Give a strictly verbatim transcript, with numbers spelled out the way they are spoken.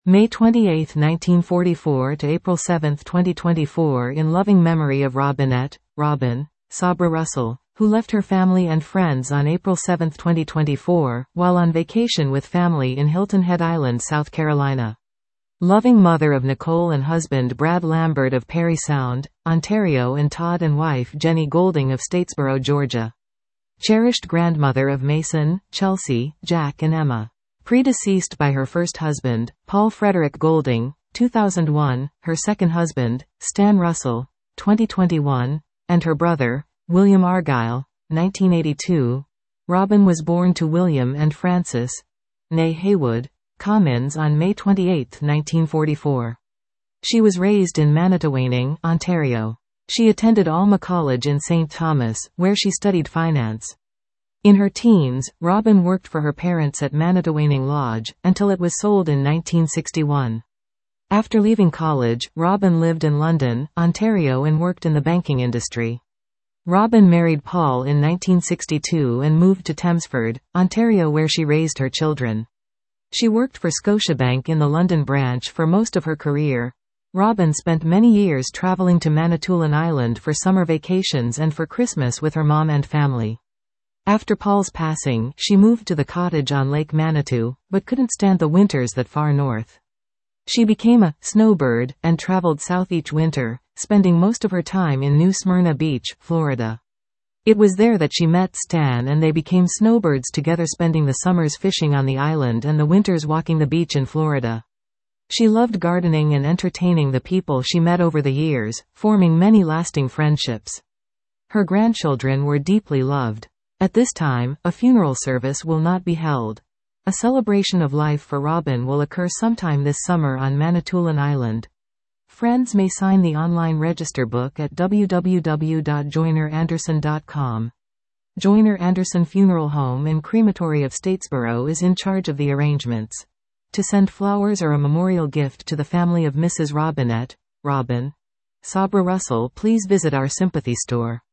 May twenty-eighth, nineteen forty-four to April seventh, twenty twenty-four, in loving memory of Robinette, Robin, Sabra Russell, who left her family and friends on April seventh, twenty twenty-four, while on vacation with family in Hilton Head Island, South Carolina. Loving mother of Nicole and husband Brad Lambert of Parry Sound, Ontario, and Todd and wife Jenny Golding of Statesboro, Georgia. Cherished grandmother of Mason, Chelsea, Jack and Emma. Predeceased by her first husband, Paul Frederick Golding, two thousand one, her second husband, Stan Russell, twenty twenty-one, and her brother, William Argyle, nineteen eighty-two. Robin was born to William and Frances, née Haywood, Commons on May twenty-eighth, nineteen forty-four. She was raised in Manitowaning, Ontario. She attended Alma College in Saint Thomas, where she studied finance. In her teens, Robin worked for her parents at Manitowaning Lodge, until it was sold in nineteen sixty-one. After leaving college, Robin lived in London, Ontario and worked in the banking industry. Robin married Paul in nineteen sixty-two and moved to Thamesford, Ontario, where she raised her children. She worked for Scotiabank in the London branch for most of her career. Robin spent many years traveling to Manitoulin Island for summer vacations and for Christmas with her mom and family. After Paul's passing, she moved to the cottage on Lake Manitou, but couldn't stand the winters that far north. She became a snowbird and traveled south each winter, spending most of her time in New Smyrna Beach, Florida. It was there that she met Stan and they became snowbirds together, spending the summers fishing on the island and the winters walking the beach in Florida. She loved gardening and entertaining the people she met over the years, forming many lasting friendships. Her grandchildren were deeply loved. At this time, a funeral service will not be held. A celebration of life for Robin will occur sometime this summer on Manitoulin Island. Friends may sign the online register book at w w w dot joyner anderson dot com. Joyner Anderson Funeral Home and Crematory of Statesboro is in charge of the arrangements. To send flowers or a memorial gift to the family of Missus Robinette, Robin, Sabra Russell, please visit our sympathy store.